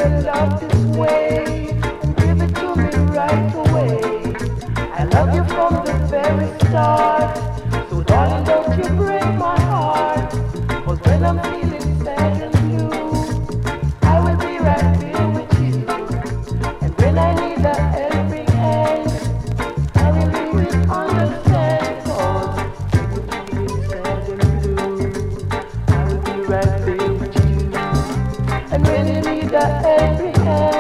your love this way and give it to me right away. I love you from the very start, so darling, don't you break my heart. 'Cause when I'm feeling sad and blue, I will be right here with you. And when I need a helping hand, I will really understand. 'Cause when I'm feeling sad and blue, I will be right there with you. And when you need a helping hand,